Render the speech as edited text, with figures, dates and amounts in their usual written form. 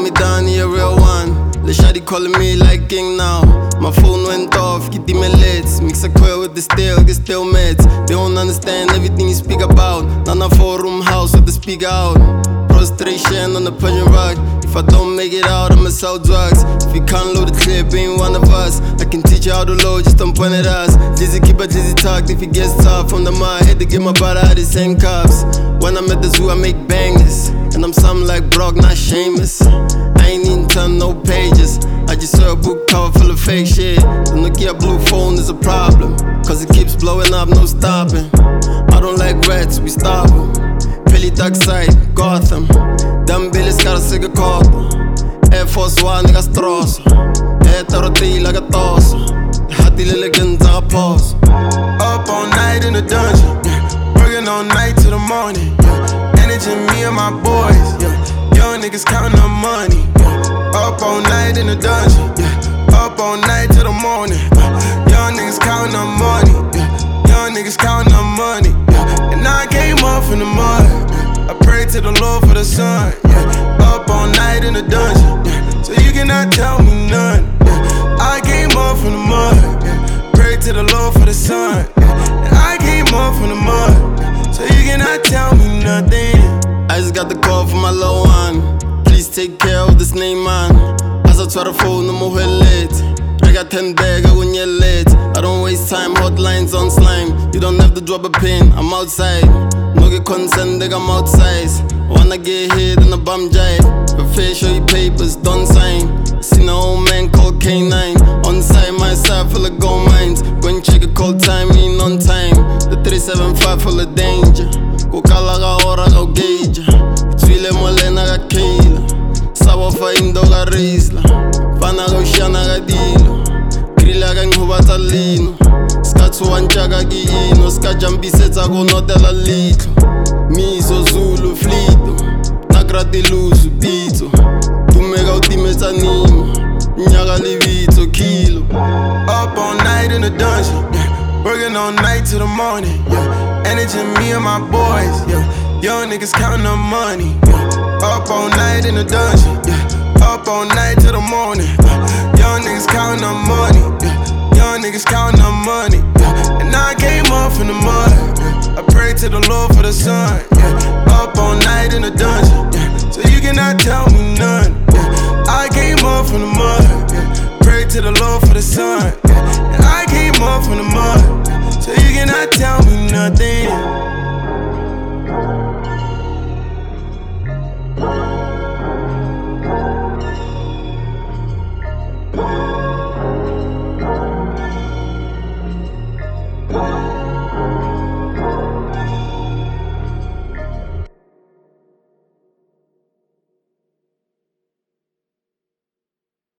me down, he a real one. The shawty calling me like king now. My phone went off, get the minutes. Mix a coil with the steel, get still meds. They don't understand everything you speak about. Nana 4-room house with the speaker out. Prostration on the Persian rug. If I don't make it out, I'ma sell drugs. If you can't load the clip, ain't one of us. I can teach you how to load, just don't point at us. Dizzy keep a dizzy talk if it gets tough. From the mud, had to get my brother out the same cups. When I'm at the zoo, I make bangers. And I'm something like Brock, not Seamus. I ain't even turn no pages. I just saw a book cover full of fake shit. The Nokia blue phone is a problem, cause it keeps blowing up, no stopping. I don't like rats, we stop them. Philly dark side, Gotham. Dumb Billy's got a cigar corpo. Air Force One, nigga stroso. Air Taroti like a toss. Hati lille guns, I pause. Up all night in the dungeon, yeah. Working all night till the morning, yeah. Energy, me and my boys, yeah. Young niggas counting the money, yeah. Up all night in the dungeon, yeah. Up all night till the morning, yeah. Young niggas counting the money, yeah. Young niggas counting the money, yeah. And I came up from the mud, yeah. I prayed to the Lord for the sun, yeah. Up all night in the dungeon, yeah. So you cannot tell me none, yeah. I came up from the mud, yeah. Prayed to the Lord for the sun, yeah. And I came up from the mud, yeah. So you cannot tell me nothing. I just got the call from my low one. Please take care of this name, man. As I try to phone, no more late. I got 10 bags, I won't yet late. I don't waste time, hotlines on slime. You don't have to drop a pin, I'm outside. No get consent, they I'm outside. Wanna get hit in the bum jive. Prefer show you papers, don't sign. Seen an old man called K9. On side, my side full of gold mines. Go and check a cold time, ain't on time. The 375 full of danger. Go kala ga ora ga gauge. Tswile molena ga keila. Sabo fa indo ga risla. Fana ga ushana ga dilo. Grilla ga nghubatsa lino. Ska tsuwantja ga kiino. Ska jambisetsa go notela litlo. Miso Zulu flito. Nagrati luzu pizzo. Tumega utimetsa nimo. Nyaga livito kilo. Up all night in the dungeon, yeah. Working all night till the morning, yeah. Energy, me and my boys, yeah. Young niggas counting the money, yeah. Up all night in the dungeon, yeah. Up all night till the morning, yeah. Young niggas counting the money, yeah. Young niggas counting the money, yeah. And I came up from the mud, yeah. I prayed to the Lord for the sun, yeah. Up all night in the dungeon, yeah. So you cannot tell me none, yeah. I came up from the mud, yeah. Prayed to the Lord for the sun.